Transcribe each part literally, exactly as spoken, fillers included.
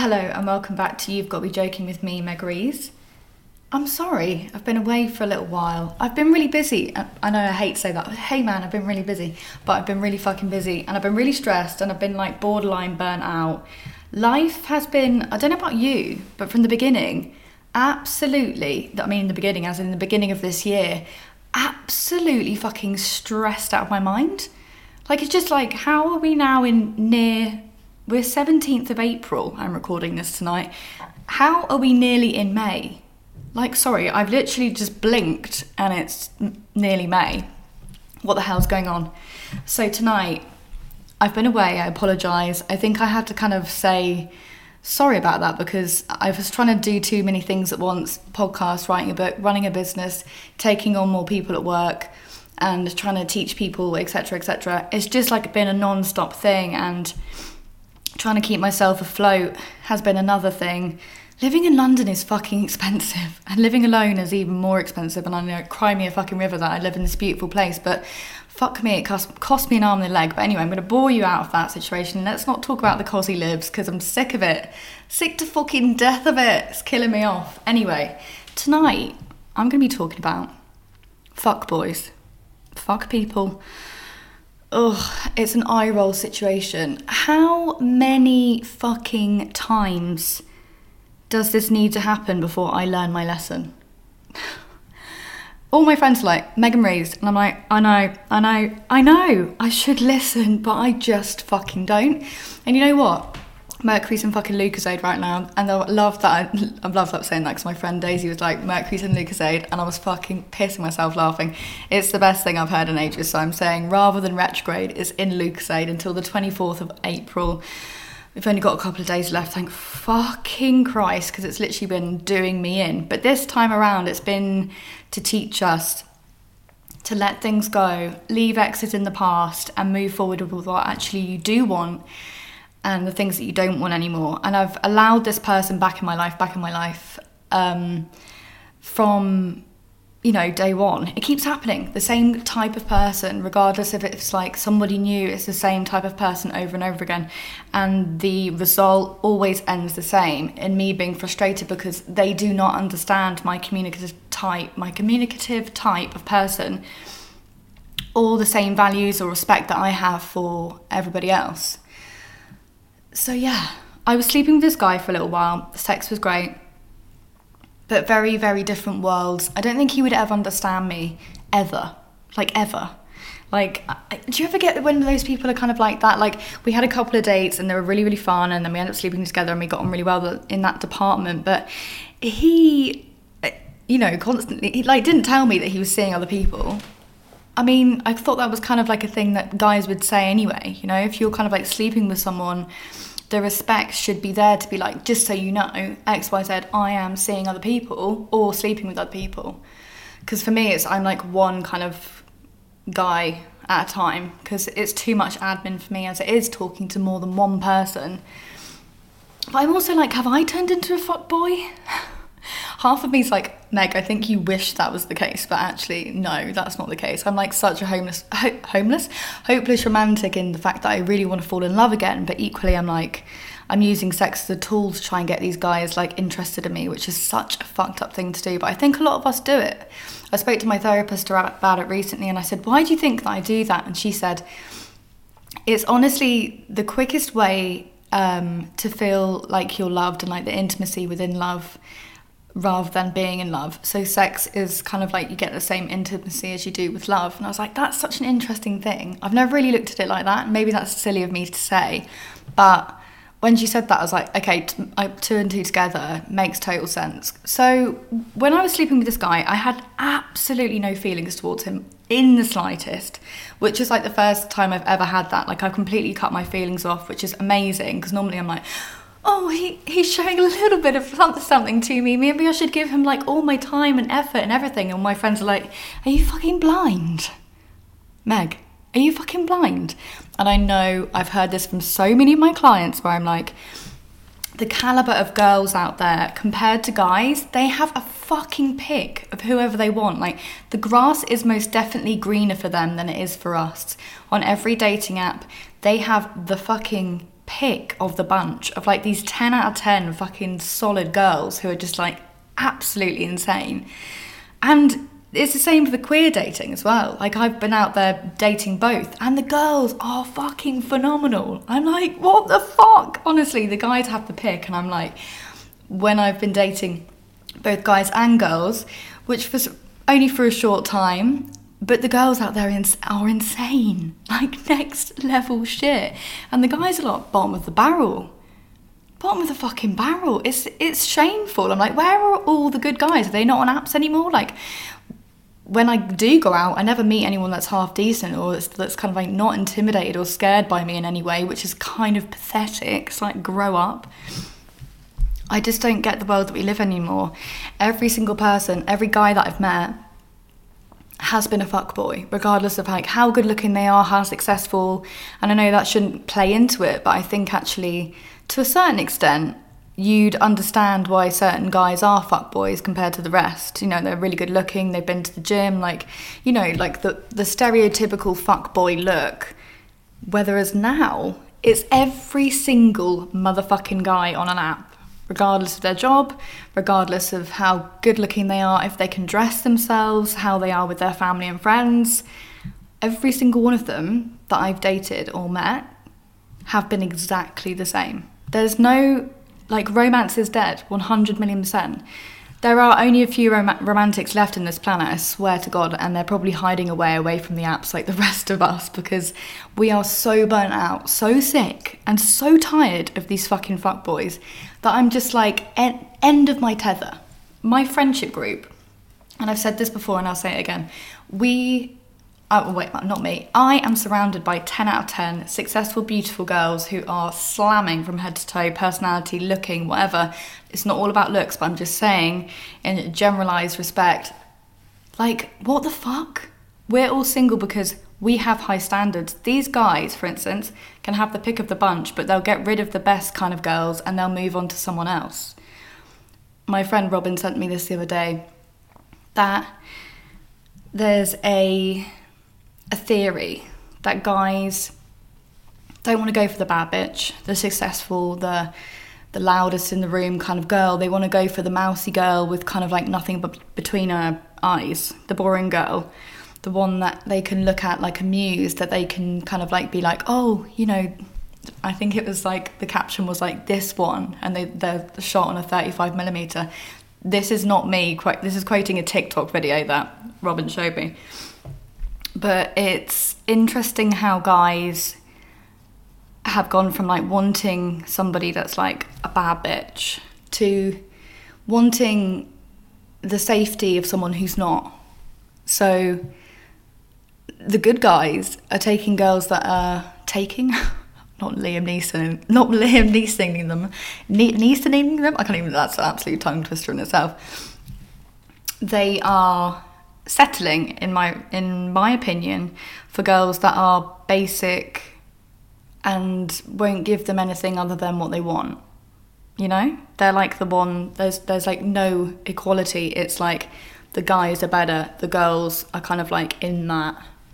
Hello and welcome back to You've Got to Be Joking with me, Meg Rees. I'm sorry, I've been away for a little while. I've been really busy. I know I hate to say that. Hey man, I've been really busy. But I've been really fucking busy and I've been really stressed and I've been like borderline burnt out. Life has been, I don't know about you, but from the beginning, absolutely, I mean in the beginning, as in the beginning of this year, absolutely fucking stressed out of my mind. Like it's just like, how are we now in near, we're seventeenth of April, I'm recording this tonight. How are we nearly in May? Like, sorry, I've literally just blinked and it's nearly May. What the hell's going on? So tonight, I've been away, I apologise. I think I had to kind of say sorry about that because I was trying to do too many things at once. Podcast, writing a book, running a business, taking on more people at work and trying to teach people, et cetera, et cetera. It's just like been a non-stop thing and trying to keep myself afloat has been another thing. Living in London is fucking expensive and living alone is even more expensive, and I know, cry me a fucking river that I live in this beautiful place, but fuck me, it cost, cost me an arm and a leg. But anyway, I'm going to bore you out of that situation. Let's not talk about the cosy libs because I'm sick of it. Sick to fucking death of it. It's killing me off. Anyway, tonight I'm going to be talking about fuck boys. Fuck people. Ugh, it's an eye roll situation. How many fucking times does this need to happen before I learn my lesson? All my friends are like, Megan Rees, and I'm like, I know, I know, I know, I should listen, but I just fucking don't. And you know what? Mercury's in fucking Lucozade right now, and I love that, I, I love that saying that because my friend Daisy was like, Mercury's in Lucozade, and I was fucking pissing myself laughing. It's the best thing I've heard in ages, so I'm saying rather than retrograde, it's in Lucozade until the twenty-fourth of April. We've only got a couple of days left, thank fucking Christ, because it's literally been doing me in. But this time around, it's been to teach us to let things go, leave exit in the past, and move forward with what actually you do want and the things that you don't want anymore. And I've allowed this person back in my life, back in my life, um, from, you know, day one. It keeps happening. The same type of person, regardless if it's like somebody new, it's the same type of person over and over again. And the result always ends the same, in me being frustrated because they do not understand my communicative type, my communicative type of person, or the same values or respect that I have for everybody else. So yeah, I was sleeping with this guy for a little while. The sex was great. But very, very different worlds. I don't think he would ever understand me, ever. Like, ever. Like, I, do you ever get when those people are kind of like that? Like, we had a couple of dates and they were really, really fun, and then we ended up sleeping together and we got on really well in that department. But he, you know, constantly, he, like, didn't tell me that he was seeing other people. I mean, I thought that was kind of like a thing that guys would say anyway. You know, if you're kind of like sleeping with someone, the respect should be there to be like, just so you know, X, Y, Z, I am seeing other people or sleeping with other people. Because for me, it's I'm like one kind of guy at a time, because it's too much admin for me as it is talking to more than one person. But I'm also like, have I turned into a fuckboy? Half of me's like, Meg, I think you wish that was the case, but actually, no, that's not the case. I'm like such a homeless, ho- homeless, hopeless romantic in the fact that I really want to fall in love again, but equally I'm like, I'm using sex as a tool to try and get these guys like interested in me, which is such a fucked up thing to do, but I think a lot of us do it. I spoke to my therapist about it recently and I said, why do you think that I do that? And she said, it's honestly the quickest way um, to feel like you're loved and like the intimacy within love rather than being in love. So sex is kind of like you get the same intimacy as you do with love. And I was like, that's such an interesting thing. I've never really looked at it like that. Maybe that's silly of me to say. But when she said that, I was like, okay, t- I, two and two together makes total sense. So when I was sleeping with this guy, I had absolutely no feelings towards him in the slightest, which is like the first time I've ever had that. Like I've completely cut my feelings off, which is amazing, because normally I'm like, oh, he, he's showing a little bit of something to me. Maybe I should give him like all my time and effort and everything. And my friends are like, are you fucking blind? Meg, are you fucking blind? And I know I've heard this from so many of my clients where I'm like, the caliber of girls out there compared to guys, they have a fucking pick of whoever they want. Like the grass is most definitely greener for them than it is for us. On every dating app, they have the fucking pick of the bunch of like these ten out of ten fucking solid girls who are just like absolutely insane. And it's the same for the queer dating as well. Like, I've been out there dating both, and the girls are fucking phenomenal. I'm like, what the fuck? Honestly, the guys have the pick, and I'm like, when I've been dating both guys and girls, which was only for a short time, but the girls out there are insane, like next level shit. And the guys are like bottom of the barrel. Bottom of the fucking barrel. It's it's shameful. I'm like, where are all the good guys? Are they not on apps anymore? Like, when I do go out, I never meet anyone that's half decent or that's, that's kind of like not intimidated or scared by me in any way, which is kind of pathetic. It's like, grow up. I just don't get the world that we live in anymore. Every single person, every guy that I've met has been a fuckboy, regardless of like how good looking they are, how successful. And I know that shouldn't play into it, but I think actually to a certain extent you'd understand why certain guys are fuckboys compared to the rest. You know, they're really good looking, they've been to the gym, like, you know, like the, the stereotypical fuckboy look. Whereas now, it's every single motherfucking guy on an app, regardless of their job, regardless of how good looking they are, if they can dress themselves, how they are with their family and friends. Every single one of them that I've dated or met have been exactly the same. There's no... Like, romance is dead, one hundred million percent. There are only a few rom- romantics left in this planet, I swear to God, and they're probably hiding away away from the apps like the rest of us, because we are so burnt out, so sick, and so tired of these fucking fuckboys that I'm just like, en- end of my tether. My friendship group, and I've said this before and I'll say it again, we... Oh, wait, not me. I am surrounded by ten out of ten successful, beautiful girls who are slamming from head to toe, personality, looking, whatever. It's not all about looks, but I'm just saying, in generalised respect, like, what the fuck? We're all single because we have high standards. These guys, for instance, can have the pick of the bunch, but they'll get rid of the best kind of girls and they'll move on to someone else. My friend Robin sent me this the other day, that there's a... a theory that guys don't want to go for the bad bitch, the successful, the the loudest in the room kind of girl. They want to go for the mousy girl with kind of like nothing but between her eyes, the boring girl, the one that they can look at like a muse, that they can kind of like be like, oh, you know, I think it was like the caption was like this one, and they they're shot on a thirty-five millimeter. This is not me. Quite, this is quoting a TikTok video that Robin showed me. But it's interesting how guys have gone from like wanting somebody that's like a bad bitch to wanting the safety of someone who's not. So the good guys are taking girls that are taking, not Liam Neeson, not Liam Neesoning them, ne- Neesoning them. I can't even. That's an absolute tongue twister in itself. They are settling, in my in my opinion, for girls that are basic and won't give them anything other than what they want. You know, they're like the one. There's there's like no equality. It's like the guys are better, the girls are kind of like in that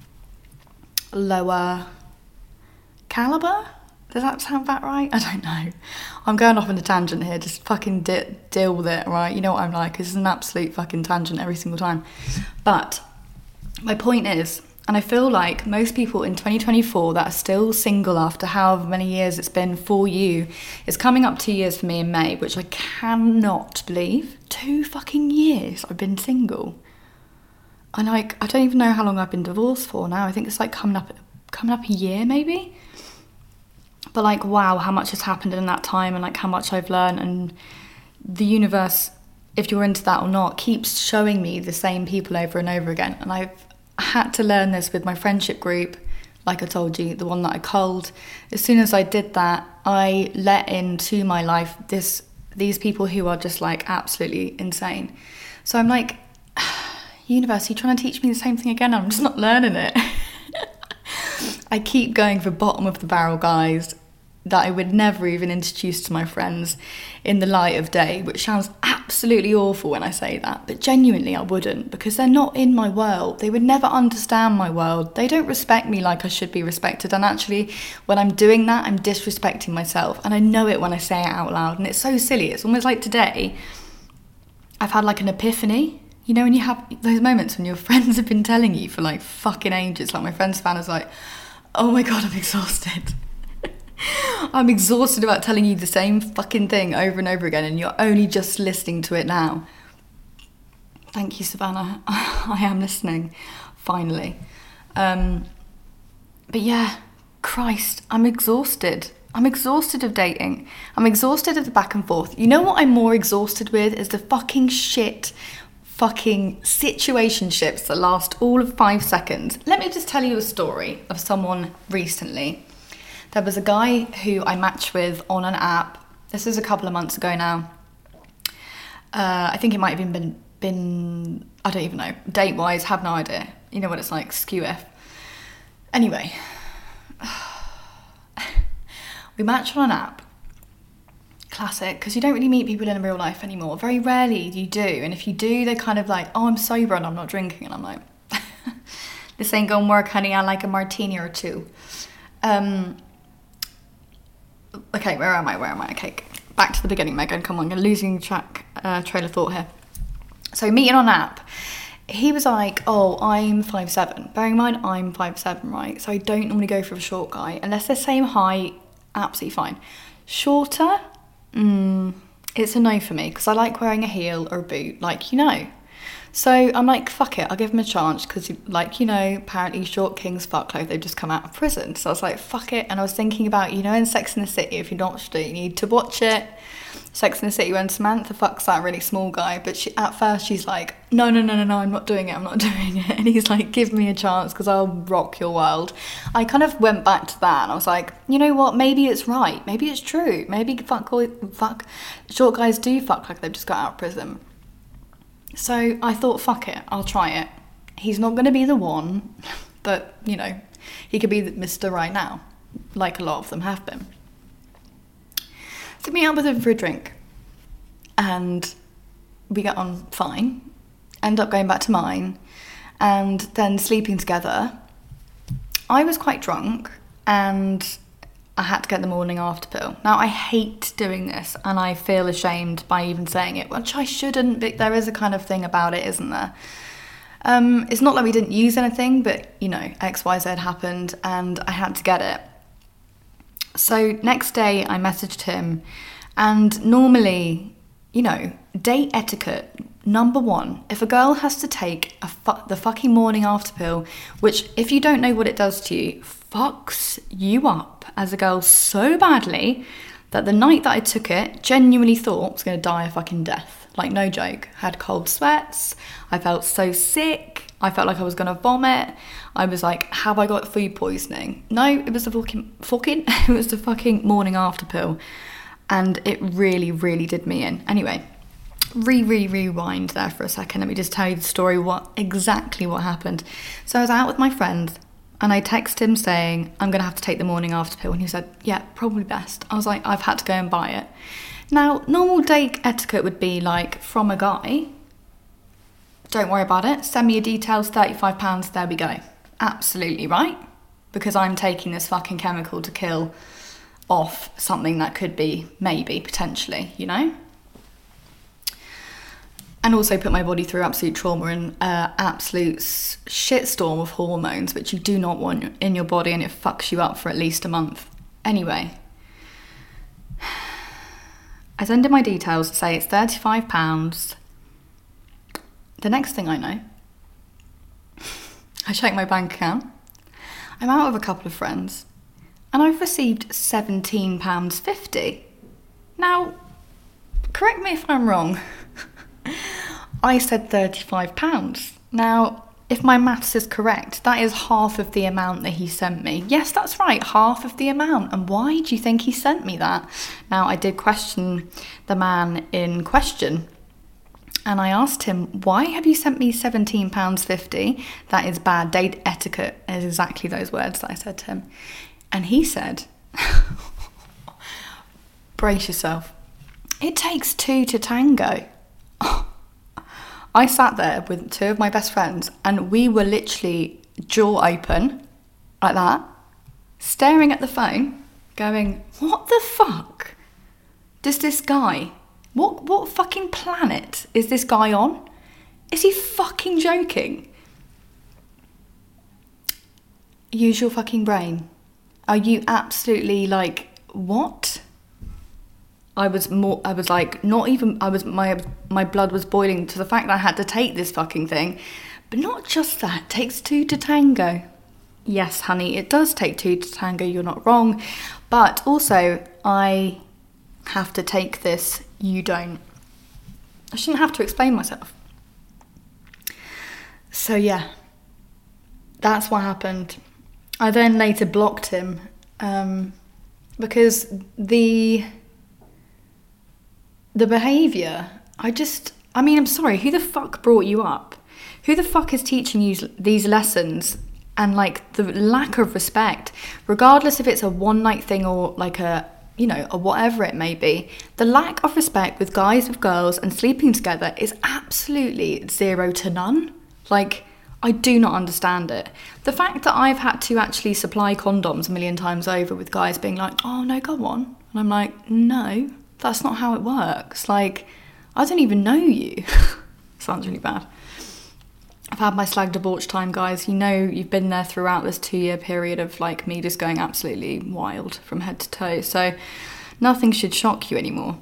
lower caliber. Does that sound about right? I don't know. I'm going off on a tangent here. Just fucking de- deal with it, right? You know what I'm like. It's an absolute fucking tangent every single time. But my point is, and I feel like most people in twenty twenty-four that are still single after however many years it's been for you, it's coming up two years for me in May, which I cannot believe. Two fucking years I've been single. And like, I don't even know how long I've been divorced for now. I think it's like coming up, coming up a year maybe. But like, wow, how much has happened in that time, and like how much I've learned, and the universe, if you're into that or not, keeps showing me the same people over and over again. And I've had to learn this with my friendship group, like I told you, the one that I culled. As soon as I did that, I let into my life this these people who are just like absolutely insane. So I'm like, universe, you're trying to teach me the same thing again? I'm just not learning it. I keep going for bottom of the barrel guys that I would never even introduce to my friends in the light of day, which sounds absolutely awful when I say that, but genuinely I wouldn't, because they're not in my world. They would never understand my world. They don't respect me like I should be respected, and actually when I'm doing that, I'm disrespecting myself, and I know it when I say it out loud, and it's so silly. It's almost like today I've had like an epiphany. You know, when you have those moments when your friends have been telling you for like fucking ages, like my friend Savannah's like, oh my god, I'm exhausted. I'm exhausted about telling you the same fucking thing over and over again, and you're only just listening to it now. Thank you, Savannah. I am listening, finally. Um, but yeah, Christ, I'm exhausted. I'm exhausted of dating. I'm exhausted of the back and forth. You know what I'm more exhausted with is the fucking shit fucking situationships that last all of five seconds. Let me just tell you a story of someone recently. There was a guy who I matched with on an app. This is a couple of months ago now. Uh, I think it might have even been, been, I don't even know, date-wise, have no idea. You know what it's like, skew F. Anyway, we matched on an app. Classic, because you don't really meet people in real life anymore. Very rarely you do, and if you do, they're kind of like, oh, I'm sober and I'm not drinking, and I'm like, this ain't gonna work, honey, I like a martini or two. Um, okay, where am I, where am I? Okay, back to the beginning, Megan, come on, I'm losing track, uh, trail of thought here. So meeting on an app, he was like, oh, I'm five seven. Bearing in mind, I'm five seven, right? So I don't normally go for a short guy, unless they're same height, absolutely fine. Shorter, Mm, it's a no for me, because I like wearing a heel or a boot, like, you know. So I'm like, fuck it, I'll give him a chance, because, like, you know, apparently short kings fuck like they've just come out of prison. So I was like, fuck it. And I was thinking about, you know, in Sex and the City, if you're not watched it, you need to watch it. Sex and the City, when Samantha fucks that really small guy, but she, at first she's like, no, no, no, no, no, I'm not doing it, I'm not doing it. And he's like, give me a chance, because I'll rock your world. I kind of went back to that, and I was like, you know what, maybe it's right, maybe it's true, maybe fuck, fuck, short guys do fuck like they've just got out of prison. So I thought, fuck it, I'll try it. He's not going to be the one, but, you know, he could be Mister Right Now, like a lot of them have been. So meet up with him for a drink, and we get on fine, end up going back to mine, and then sleeping together. I was quite drunk, and I had to get the morning after pill. Now, I hate doing this, and I feel ashamed by even saying it, which I shouldn't, but there is a kind of thing about it, isn't there? Um, it's not like we didn't use anything, but, you know, X Y Z happened, and I had to get it. So next day I messaged him, and normally, you know, date etiquette, number one, if a girl has to take a fu- the fucking morning after pill, which if you don't know what it does to you, fucks you up as a girl so badly that the night that I took it, genuinely thought I was going to die a fucking death. Like, no joke. Had cold sweats, I felt so sick, I felt like I was going to vomit. I was like, have I got food poisoning? No, it was the fucking, fucking, it was the fucking morning after pill. And it really, really did me in. Anyway, re, re, rewind there for a second. Let me just tell you the story, what, exactly what happened. So I was out with my friend, and I texted him saying, I'm going to have to take the morning after pill. And he said, yeah, probably best. I was like, I've had to go and buy it. Now, normal date etiquette would be like, from a guy, don't worry about it, send me your details, thirty-five pounds, there we go. Absolutely right, because I'm taking this fucking chemical to kill off something that could be, maybe, potentially, you know? And also put my body through absolute trauma and uh, absolute shitstorm of hormones, which you do not want in your body, and it fucks you up for at least a month. Anyway, I send in my details, say it's thirty-five pounds. The next thing I know, I check my bank account. I'm out with a couple of friends, and I've received seventeen pounds fifty. Now, correct me if I'm wrong. I said thirty-five pounds. Now, if my maths is correct, that is half of the amount that he sent me. Yes, that's right, half of the amount. And why do you think he sent me that? Now, I did question the man in question, and I asked him, why have you sent me seventeen pounds fifty? That is bad date etiquette, is exactly those words that I said to him. And he said, Brace yourself. It takes two to tango. I sat there with two of my best friends and we were literally jaw open, like that, staring at the phone, going, what the fuck does this guy, what, what fucking planet is this guy on? Is he fucking joking? Use your fucking brain. Are you absolutely like, what? I was more, I was like, not even, I was, my my blood was boiling to the fact that I had to take this fucking thing. But not just that, it takes two to tango. Yes, honey, it does take two to tango, you're not wrong. But also, I have to take this, you don't. I shouldn't have to explain myself. So yeah, that's what happened. I then later blocked him um, because the... The behaviour, I just, I mean, I'm sorry, who the fuck brought you up? Who the fuck is teaching you these lessons? And like the lack of respect, regardless if it's a one night thing or like a, you know, or whatever it may be, the lack of respect with guys, with girls and sleeping together is absolutely zero to none. Like, I do not understand it. The fact that I've had to actually supply condoms a million times over with guys being like, oh no, go on. And I'm like, no. That's not how it works. Like, I don't even know you. Sounds really bad. I've had my slag debauch time, guys. You know you've been there throughout this two-year period of, like, me just going absolutely wild from head to toe. So nothing should shock you anymore.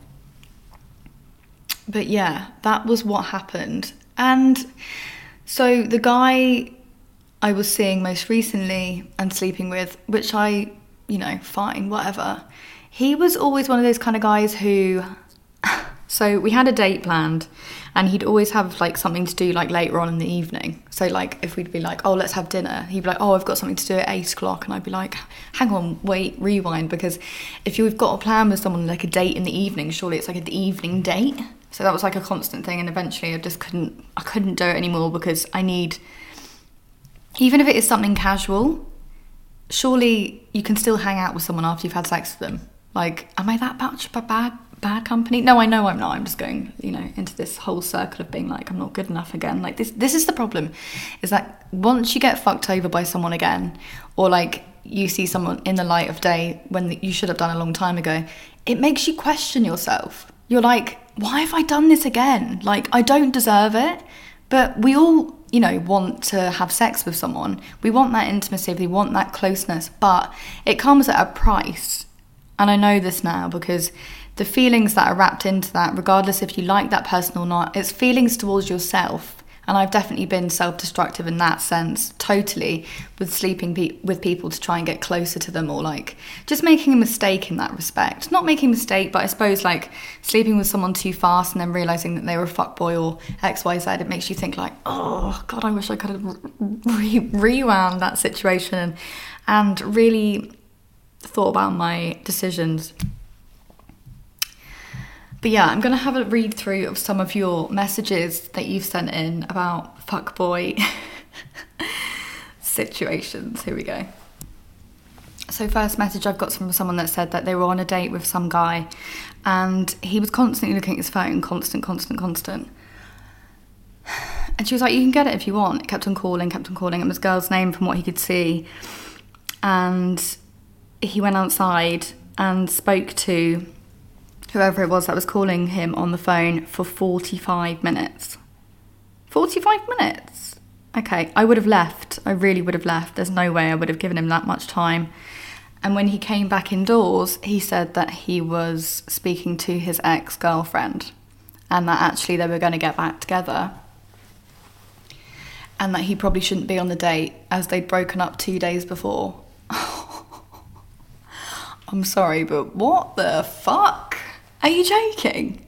But yeah, that was what happened. And so the guy I was seeing most recently and sleeping with, which I, you know, fine, whatever. He was always one of those kind of guys who, so we had a date planned and he'd always have like something to do like later on in the evening. So like if we'd be like, oh, let's have dinner, he'd be like, oh, I've got something to do at eight o'clock. And I'd be like, hang on, wait, rewind. Because if you've got a plan with someone like a date in the evening, surely it's like an evening date. So that was like a constant thing. And eventually I just couldn't, I couldn't do it anymore because I need, even if it is something casual, surely you can still hang out with someone after you've had sex with them. Like, am I that much bad, bad company? No, I know I'm not. I'm just going, you know, into this whole circle of being like, I'm not good enough again. Like, this this is the problem, is that once you get fucked over by someone again, or like you see someone in the light of day when you should have done a long time ago, it makes you question yourself. You're like, why have I done this again? Like, I don't deserve it. But we all, you know, want to have sex with someone. We want that intimacy. We want that closeness. But it comes at a price. And I know this now because the feelings that are wrapped into that, regardless if you like that person or not, it's feelings towards yourself. And I've definitely been self-destructive in that sense, totally, with sleeping pe- with people to try and get closer to them, or like just making a mistake in that respect. Not making a mistake, but I suppose like sleeping with someone too fast and then realising that they were a fuckboy or X Y Z, it makes you think like, oh God, I wish I could have re- rewound that situation and, and really thought about my decisions. But yeah, I'm going to have a read through of some of your messages that you've sent in about fuckboy situations. Here we go. So first message I've got from someone that said that they were on a date with some guy and he was constantly looking at his phone, constant, constant, constant. And she was like, you can get it if you want. It kept on calling, kept on calling. It was this girl's name from what he could see. And he went outside and spoke to whoever it was that was calling him on the phone for forty-five minutes. forty-five minutes? Okay, I would have left. I really would have left. There's no way I would have given him that much time. And when he came back indoors, he said that he was speaking to his ex-girlfriend and that actually they were going to get back together and that he probably shouldn't be on the date as they'd broken up two days before. I'm sorry, but what the fuck? Are you joking?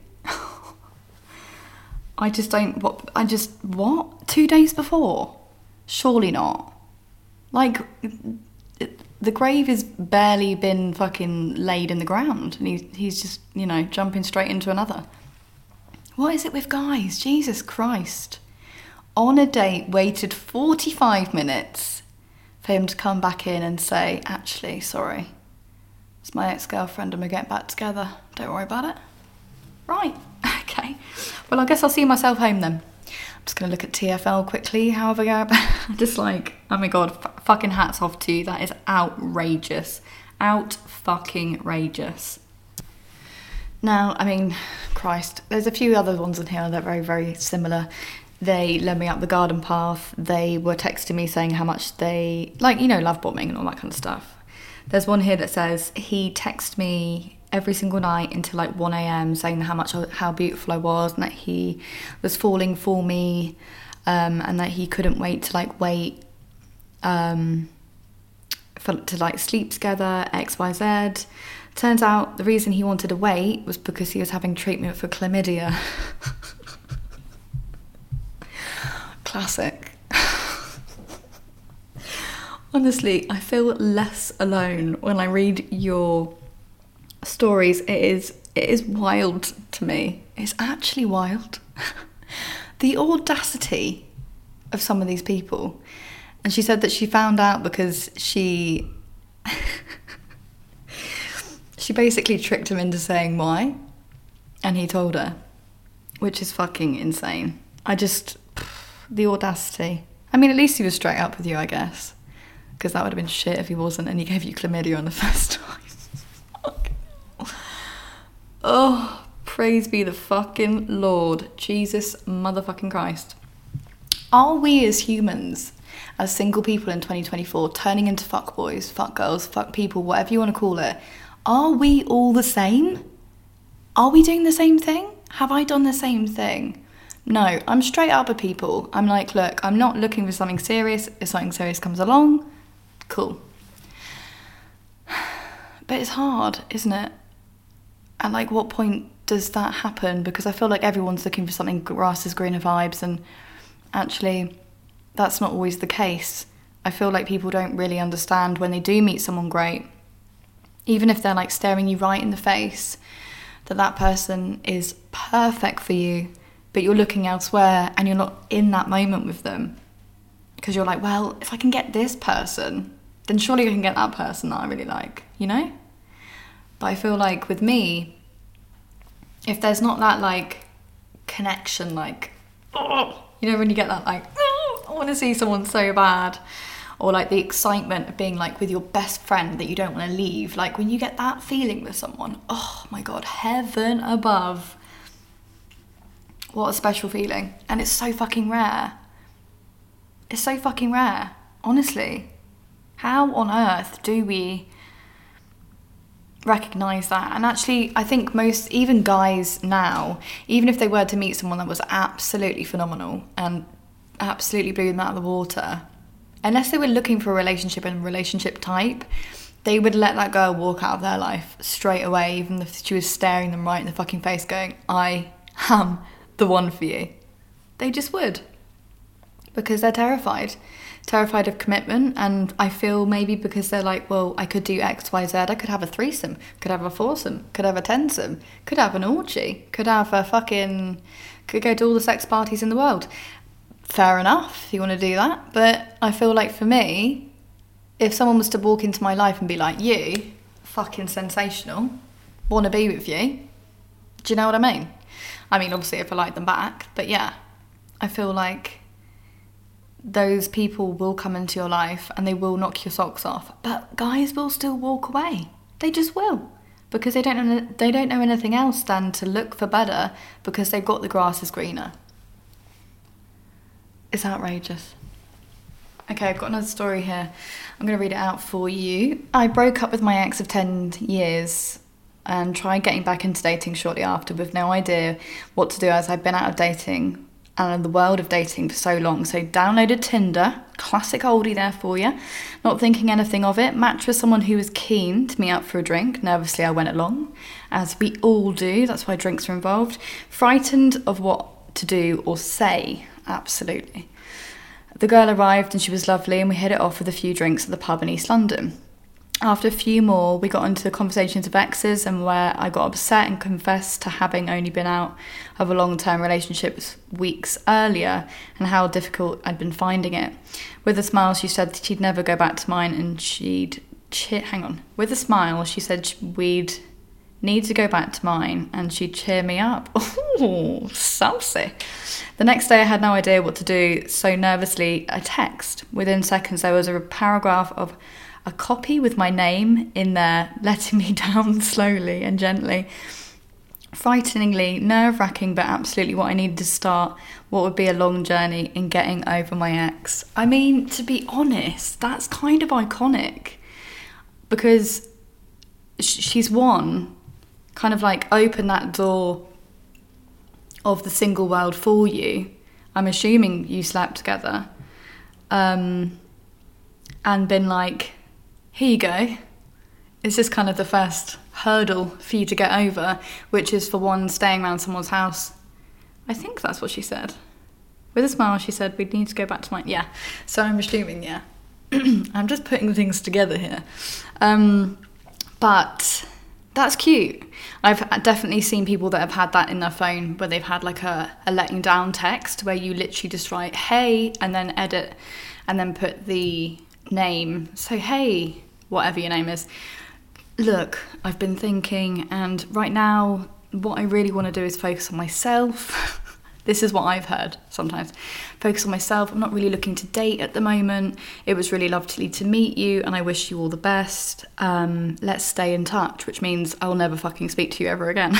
I just don't, what, I just, what? Two days before? Surely not. Like, it, the grave has barely been fucking laid in the ground and he, he's just, you know, jumping straight into another. What is it with guys? Jesus Christ. On a date, waited forty-five minutes for him to come back in and say, actually, sorry. It's my ex-girlfriend and we're getting back together. Don't worry about it. Right, okay. Well, I guess I'll see myself home then. I'm just going to look at T F L quickly, however I go. Just like, oh my God, f- fucking hats off to you. That is outrageous. Out fucking rageous. Now, I mean, Christ, there's a few other ones in here that are very, very similar. They led me up the garden path. They were texting me saying how much they, like, you know, love bombing and all that kind of stuff. There's one here that says he texted me every single night until like one a.m. saying how much, how beautiful I was and that he was falling for me, um, and that he couldn't wait to like wait um, for, to like sleep together, X, Y, Z. Turns out the reason he wanted to wait was because he was having treatment for chlamydia. Classic. Honestly, I feel less alone when I read your stories. It is it is wild to me. It's actually wild. The audacity of some of these people. And she said that she found out because she she basically tricked him into saying why, and he told her, which is fucking insane. I just, the audacity. I mean, at least he was straight up with you, I guess. Because that would have been shit if he wasn't and he gave you chlamydia on the first time. Oh, praise be the fucking Lord. Jesus motherfucking Christ. Are we as humans, as single people in twenty twenty-four, turning into fuck boys, fuck girls, fuck people, whatever you want to call it, are we all the same? Are we doing the same thing? Have I done the same thing? No, I'm straight up with people. I'm like, look, I'm not looking for something serious. If something serious comes along, cool. But it's hard, isn't it? At like what point does that happen? Because I feel like everyone's looking for something grass is greener vibes, and actually that's not always the case. I feel like people don't really understand when they do meet someone great, even if they're like staring you right in the face, that that person is perfect for you, but you're looking elsewhere and you're not in that moment with them. Because you're like, well, if I can get this person, then surely I can get that person that I really like, you know? But I feel like with me, if there's not that like connection, like, oh, you know, when you get that like, oh, I want to see someone so bad, or like the excitement of being like with your best friend that you don't want to leave, like when you get that feeling with someone, oh my God, heaven above. What a special feeling. And it's so fucking rare. It's so fucking rare, honestly. How on earth do we recognise that? And actually, I think most, even guys now, even if they were to meet someone that was absolutely phenomenal and absolutely blew them out of the water, unless they were looking for a relationship and relationship type, they would let that girl walk out of their life straight away, even if she was staring them right in the fucking face going, I am the one for you. They just would. Because they're terrified. Terrified of commitment, and I feel maybe because they're like, well, I could do X, Y, Z, I could have a threesome, could have a foursome, could have a tensome, could have an orgy, could have a fucking, could go to all the sex parties in the world. Fair enough, if you want to do that, but I feel like for me, if someone was to walk into my life and be like, you, fucking sensational, want to be with you, do you know what I mean? I mean, obviously if I like them back, but yeah, I feel like those people will come into your life and they will knock your socks off, but guys will still walk away. They just will, because they don't know, they don't know anything else than to look for better because they've got the grass is greener. It's outrageous. Okay, I've got another story here. I'm going to read it out for you. I broke up with my ex of ten years and tried getting back into dating shortly after with no idea what to do, as I'd been out of dating and in the world of dating for so long. So downloaded Tinder, classic oldie there for you, not thinking anything of it, matched with someone who was keen to meet up for a drink. Nervously I went along, as we all do, that's why drinks are involved. Frightened of what to do or say, absolutely. The girl arrived and she was lovely, and we hit it off with a few drinks at the pub in East London. After a few more, we got into the conversations of exes, and where I got upset and confessed to having only been out of a long-term relationship weeks earlier and how difficult I'd been finding it. With a smile, she said that she'd never go back to mine and she'd cheer, hang on, with a smile, she said we'd need to go back to mine and she'd cheer me up. Ooh, saucy. The next day I had no idea what to do, so nervously I text. Within seconds there was a paragraph of a copy with my name in there, letting me down slowly and gently. Frighteningly, nerve-wracking, but absolutely what I needed to start what would be a long journey in getting over my ex. I mean, to be honest, that's kind of iconic, because she's one, kind of like opened that door of the single world for you. I'm assuming you slept together, um, and been like, here you go. It's just kind of the first hurdle for you to get over, which is for one, staying around someone's house. I think that's what she said. With a smile, she said, we'd need to go back to mine. Yeah, so I'm assuming, yeah. I'm just putting things together here. Um, but that's cute. I've definitely seen people that have had that in their phone, where they've had like a, a letting down text where you literally just write, hey, and then edit, and then put the name. So, hey, whatever your name is. Look, I've been thinking, and right now what I really want to do is focus on myself. This is what I've heard sometimes. Focus on myself. I'm not really looking to date at the moment. It was really lovely to meet you, and I wish you all the best. Um, let's stay in touch, which means I'll never fucking speak to you ever again.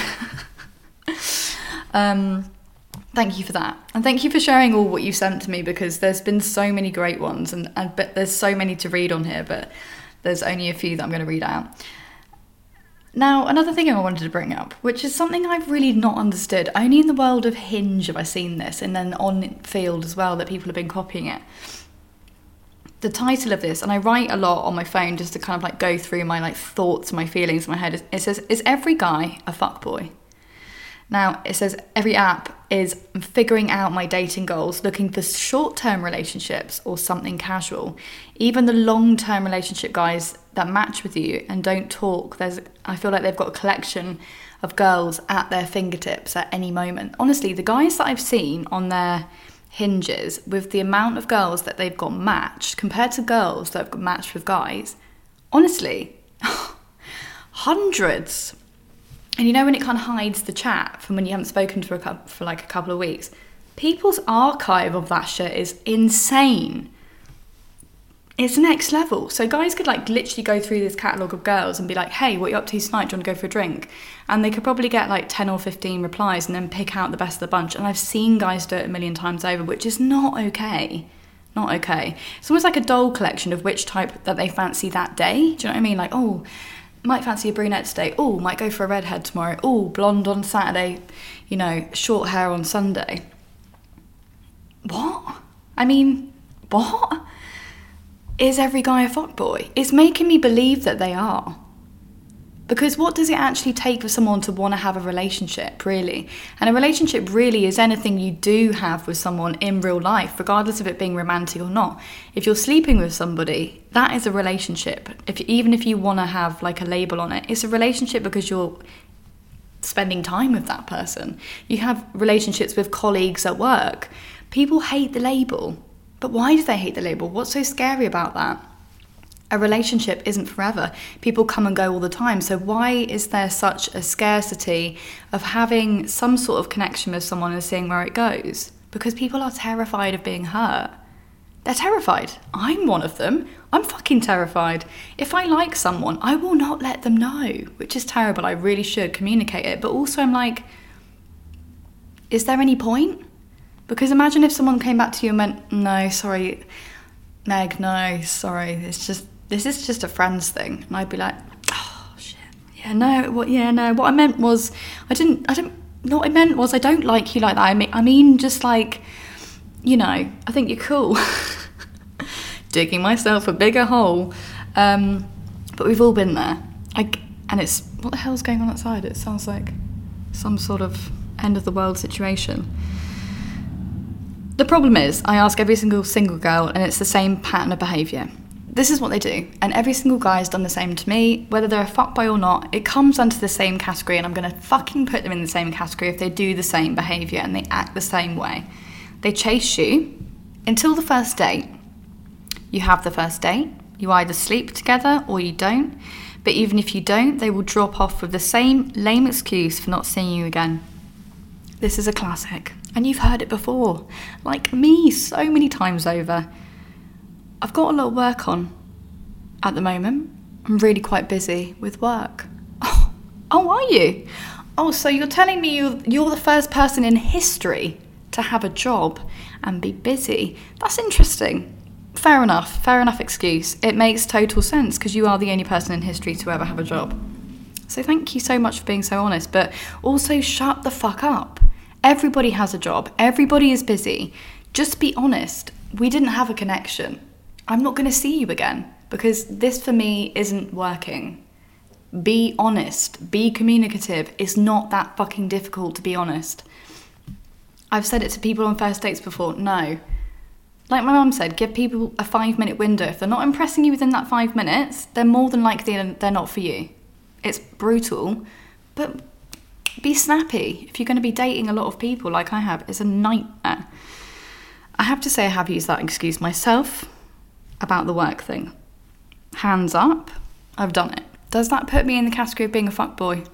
um, thank you for that. And thank you for sharing all what you sent to me, because there's been so many great ones, and, and but there's so many to read on here, but there's only a few that I'm going to read out. Now, another thing I wanted to bring up, which is something I've really not understood. Only in the world of Hinge have I seen this, and then on field as well, that people have been copying it. The title of this, and I write a lot on my phone just to kind of like go through my like thoughts, my feelings in my head. It says, is every guy a fuckboy? Now, it says every app is figuring out my dating goals, looking for short-term relationships or something casual. Even the long-term relationship guys that match with you and don't talk, there's I feel like they've got a collection of girls at their fingertips at any moment. Honestly, the guys that I've seen on their Hinges, with the amount of girls that they've got matched compared to girls that have got matched with guys, honestly, hundreds. And you know when it kind of hides the chat from when you haven't spoken to for, a couple, for like a couple of weeks? People's archive of that shit is insane. It's next level. So guys could like literally go through this catalogue of girls and be like, hey, what are you up to tonight? Do you want to go for a drink? And they could probably get like ten or fifteen replies and then pick out the best of the bunch. And I've seen guys do it a million times over, which is not okay. Not okay. It's almost like a doll collection of which type that they fancy that day. Do you know what I mean? Like, oh, might fancy a brunette today. Oh, might go for a redhead tomorrow. Oh, blonde on Saturday. You know, short hair on Sunday. What? I mean, what? Is every guy a fuckboy? It's making me believe that they are. Because what does it actually take for someone to want to have a relationship, really? And a relationship really is anything you do have with someone in real life, regardless of it being romantic or not. If you're sleeping with somebody, that is a relationship. If even if you want to have like a label on it, it's a relationship because you're spending time with that person. You have relationships with colleagues at work. People hate the label. But why do they hate the label? What's so scary about that? A relationship isn't forever. People come and go all the time. So why is there such a scarcity of having some sort of connection with someone and seeing where it goes? Because people are terrified of being hurt. They're terrified. I'm one of them. I'm fucking terrified. If I like someone, I will not let them know, which is terrible. I really should communicate it. But also I'm like, is there any point? Because imagine if someone came back to you and went, no, sorry, Meg, no, sorry, it's just, this is just a friends thing. And I'd be like, oh, shit, yeah, no, what, yeah, no, what I meant was, I didn't, I didn't, no, what I meant was I don't like you like that. I mean, I mean, just like, you know, I think you're cool. Digging myself a bigger hole. Um, but we've all been there. I, and it's, what the hell's going on outside? It sounds like some sort of end of the world situation. The problem is, I ask every single single girl and it's the same pattern of behaviour. This is what they do, and every single guy has done the same to me, whether they're a fuckboy or not, it comes under the same category, and I'm going to fucking put them in the same category if they do the same behaviour and they act the same way. They chase you until the first date. You have the first date, You either sleep together or you don't. But even if you don't, they will drop off with the same lame excuse for not seeing you again. This is a classic. And you've heard it before. Like me, so many times over. I've got a lot of work on at the moment. I'm really quite busy with work. Oh, oh are you? Oh, so you're telling me you're, you're the first person in history to have a job and be busy? That's interesting. Fair enough, fair enough excuse. It makes total sense because you are the only person in history to ever have a job. So thank you so much for being so honest, but also shut the fuck up. Everybody has a job. Everybody is busy. Just be honest. We didn't have a connection. I'm not going to see you again because this for me isn't working. Be honest. Be communicative. It's not that fucking difficult to be honest. I've said it to people on first dates before. No. Like my mum said, give people a five minute window. If they're not impressing you within that five minutes, they're more than likely they're not for you. It's brutal, but be snappy. If you're going to be dating a lot of people like I have, it's a nightmare. I have to say I have used that excuse myself about the work thing. Hands up, I've done it. Does that put me in the category of being a fuckboy?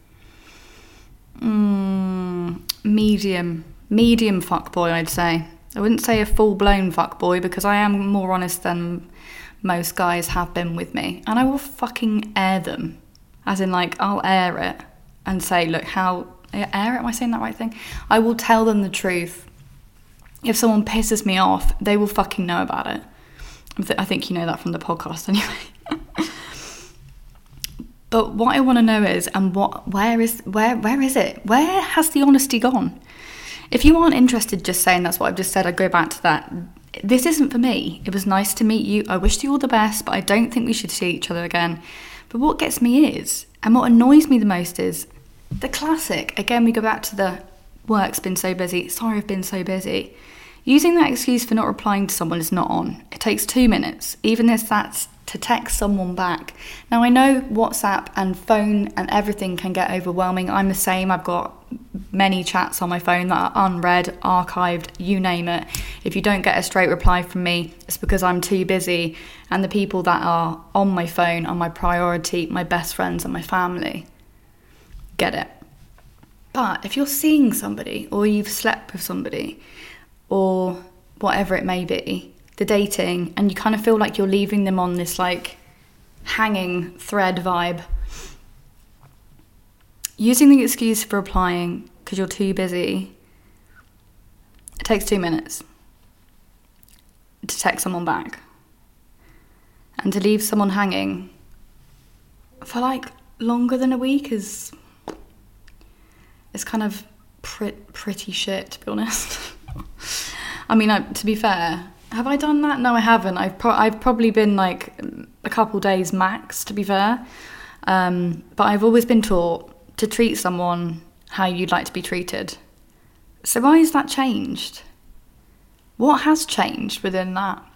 Mm, medium. Medium fuckboy, I'd say. I wouldn't say a full-blown fuckboy because I am more honest than most guys have been with me. And I will fucking air them. As in, like, I'll air it and say, look, how... Air it? Am I saying that right thing? I will tell them the truth. If someone pisses me off, they will fucking know about it. I think you know that from the podcast anyway. But what I want to know is, and what, where is, where, where is it? Where has the honesty gone? If you aren't interested, just saying that's what I've just said, I'd go back to that. This isn't for me. It was nice to meet you. I wish you all the best, but I don't think we should see each other again. But what gets me is, and what annoys me the most is, the classic. Again, we go back to the work's been so busy. Sorry, I've been so busy. Using that excuse for not replying to someone is not on. It takes two minutes, even if that's to text someone back. Now, I know WhatsApp and phone and everything can get overwhelming. I'm the same. I've got many chats on my phone that are unread, archived, you name it. If you don't get a straight reply from me, it's because I'm too busy, and the people that are on my phone are my priority, my best friends and my family. Get it? But if you're seeing somebody, or you've slept with somebody, or whatever it may be, the dating, and you kind of feel like you're leaving them on this like hanging thread vibe, using the excuse for replying because you're too busy, it takes two minutes to text someone back. And to leave someone hanging for like longer than a week is, it's kind of pre- pretty shit, to be honest. I mean, I, to be fair, have I done that? No, I haven't. I've pro- I've probably been like a couple days max, to be fair. Um, but I've always been taught to treat someone how you'd like to be treated. So why has that changed? What has changed within that?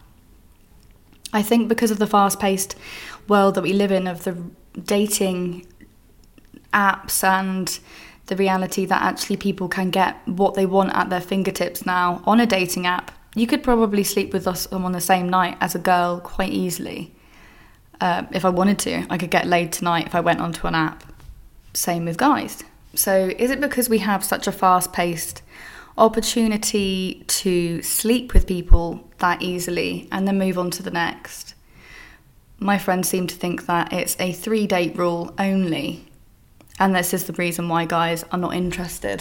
I think because of the fast-paced world that we live in, of the dating apps and the reality that actually people can get what they want at their fingertips now on a dating app. You could probably sleep with us on the same night as a girl quite easily. Uh, if I wanted to, I could get laid tonight if I went onto an app. Same with guys. So is it because we have such a fast-paced opportunity to sleep with people that easily and then move on to the next? My friends seem to think that it's a three-date rule only, and this is the reason why guys are not interested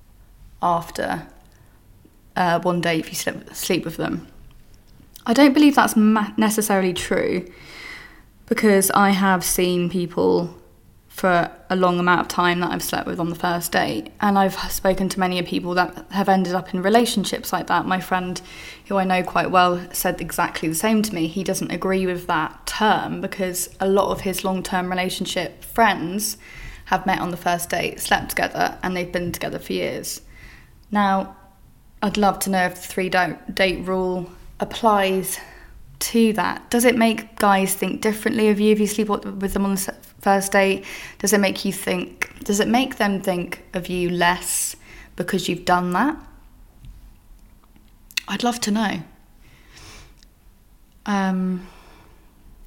after uh, one day if you sleep, sleep with them. I don't believe that's ma- necessarily true, because I have seen people for a long amount of time that I've slept with on the first date, and I've spoken to many people that have ended up in relationships like that. My friend, who I know quite well, said exactly the same to me. He doesn't agree with that term because a lot of his long-term relationship friends have met on the first date, slept together, and they've been together for years. Now, I'd love to know if the three-date rule applies to that. Does it make guys think differently of you if you sleep with them on the first date? Does it make you think, does it make them think of you less because you've done that? I'd love to know. Um,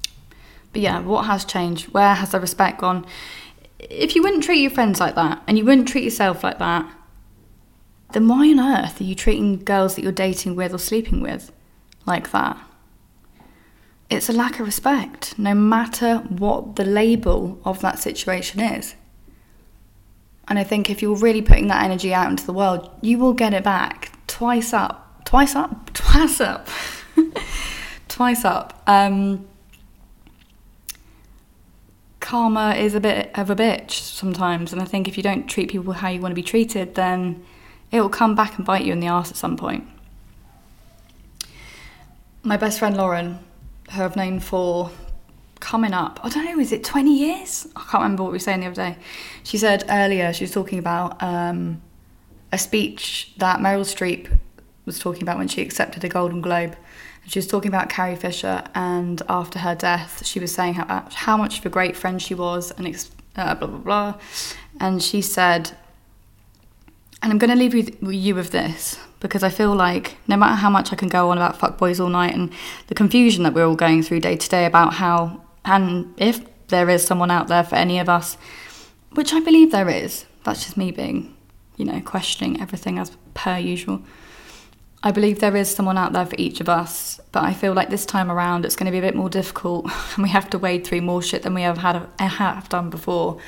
But yeah, what has changed? Where has the respect gone? If you wouldn't treat your friends like that, and you wouldn't treat yourself like that, then why on earth are you treating girls that you're dating with or sleeping with like that? It's a lack of respect, no matter what the label of that situation is. And I think if you're really putting that energy out into the world, you will get it back twice up. Twice up? Twice up. Twice up. Um, karma is a bit of a bitch sometimes. And I think if you don't treat people how you want to be treated, then it will come back and bite you in the arse at some point. My best friend Lauren, who I've known for coming up, I don't know, is it twenty years? I can't remember what we were saying the other day. She said earlier, she was talking about um, a speech that Meryl Streep was talking about when she accepted a Golden Globe. And she was talking about Carrie Fisher, and after her death, she was saying how, how much of a great friend she was, and uh, blah, blah, blah. And she said, and I'm going to leave you, you with this, because I feel like no matter how much I can go on about fuckboys all night and the confusion that we're all going through day to day about how, and if there is someone out there for any of us, which I believe there is, that's just me being, you know, questioning everything as per usual. I believe there is someone out there for each of us, but I feel like this time around it's going to be a bit more difficult and we have to wade through more shit than we ever had have done before.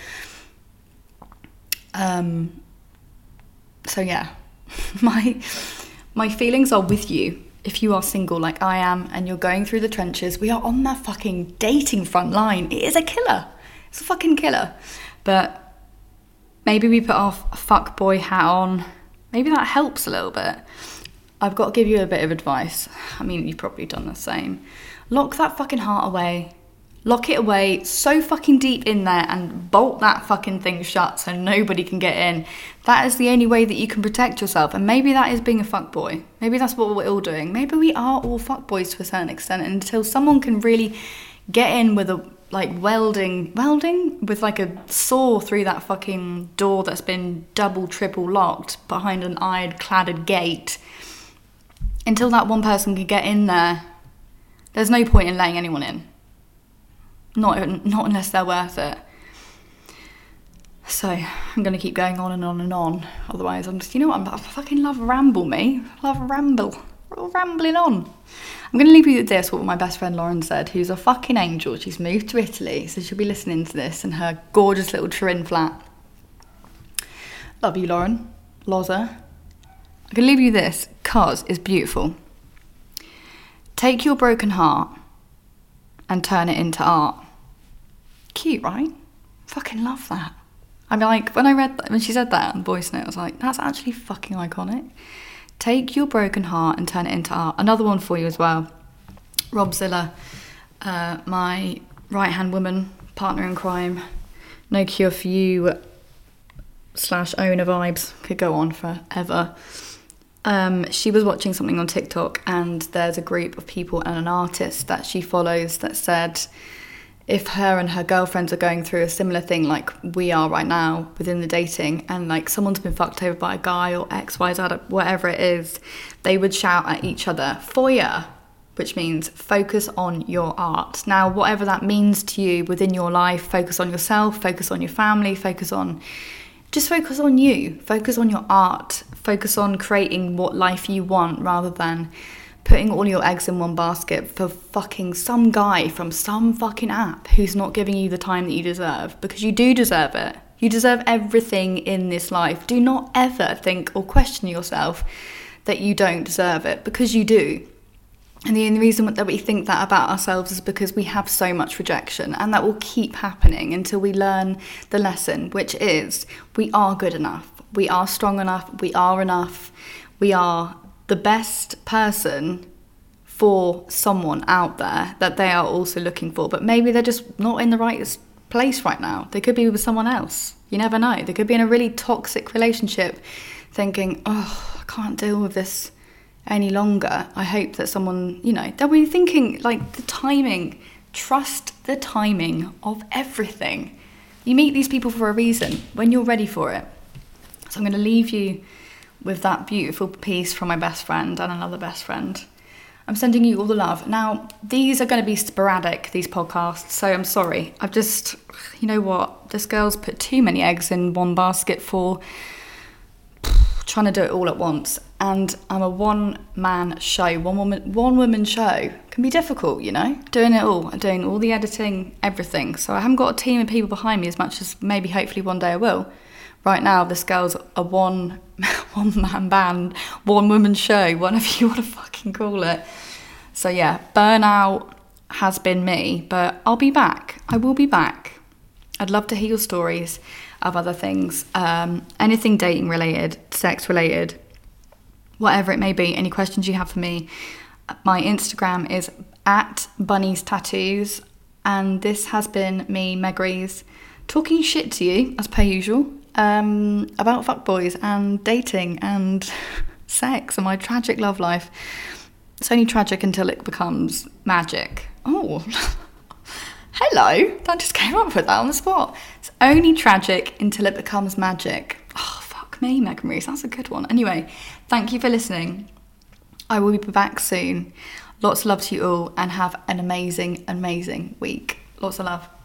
Um... So yeah, my my feelings are with you if you are single like I am and you're going through the trenches. We are on that fucking dating front line. It is a killer. It's a fucking killer. But maybe we put our fuckboy hat on. Maybe that helps a little bit. I've got to give you a bit of advice. I mean, you've probably done the same. Lock that fucking heart away. Lock it away so fucking deep in there and bolt that fucking thing shut so nobody can get in. That is the only way that you can protect yourself. And maybe that is being a fuckboy. Maybe that's what we're all doing. Maybe we are all fuckboys to a certain extent until someone can really get in with a, like, welding, welding? With like a saw through that fucking door that's been double, triple locked behind an iron-cladded gate. Until that one person can get in there, there's no point in letting anyone in. Not not unless they're worth it. So I'm going to keep going on and on and on. Otherwise, I'm just, you know what, I'm, I fucking love ramble, me. I love ramble. We're all rambling on. I'm going to leave you with this, what my best friend Lauren said, who's a fucking angel. She's moved to Italy, so she'll be listening to this in her gorgeous little Turin flat. Love you, Lauren. Loza. I'm going to leave you this, cause it's beautiful. Take your broken heart and turn it into art. Cute, right? Fucking love that. I mean, like, when I read that, when she said that on voice note, I was like, that's actually fucking iconic. Take your broken heart and turn it into art. Another one for you as well. Rob Zilla, uh, my right-hand woman, partner in crime, No Cure For You, slash owner vibes, could go on forever. Um, she was watching something on TikTok and there's a group of people and an artist that she follows that said if her and her girlfriends are going through a similar thing like we are right now within the dating, and like someone's been fucked over by a guy or X, Y, Z, whatever it is, they would shout at each other, Foya, which means focus on your art. Now, whatever that means to you within your life, focus on yourself, focus on your family, focus on... Just focus on you, focus on your art, focus on creating what life you want rather than putting all your eggs in one basket for fucking some guy from some fucking app who's not giving you the time that you deserve, because you do deserve it. You deserve everything in this life. Do not ever think or question yourself that you don't deserve it, because you do. And the only reason that we think that about ourselves is because we have so much rejection, and that will keep happening until we learn the lesson, which is we are good enough, we are strong enough, we are enough, we are the best person for someone out there that they are also looking for, but maybe they're just not in the right place right now. They could be with someone else. You never know. They could be in a really toxic relationship thinking, oh, I can't deal with this any longer. I hope that someone, you know, they'll be thinking like the timing, trust the timing of everything. You meet these people for a reason when you're ready for it. So I'm going to leave you with that beautiful piece from my best friend and another best friend. I'm sending you all the love. Now, these are going to be sporadic, these podcasts, so I'm sorry. I've just, you know what, this girl's put too many eggs in one basket for trying to do it all at once. And I'm a one-man show, one-woman one woman show. Can be difficult, you know, doing it all, doing all the editing, everything. So I haven't got a team of people behind me as much as maybe hopefully one day I will. Right now, this girl's a one, one-man band, one-woman show, whatever you want to fucking call it. So yeah, burnout has been me, but I'll be back. I will be back. I'd love to hear your stories of other things, um, anything dating related, sex related, whatever it may be, any questions you have for me. My Instagram is at Bunnies Tattoos, and this has been me, Meg Rees, talking shit to you, as per usual, um, about fuckboys and dating and sex and my tragic love life. It's only tragic until it becomes magic. Oh, hello, that just came up with that on the spot. It's only tragic until it becomes magic. Oh, fuck me, Megan Rees, that's a good one. Anyway, thank you for listening. I will be back soon. Lots of love to you all, and have an amazing, amazing week. Lots of love.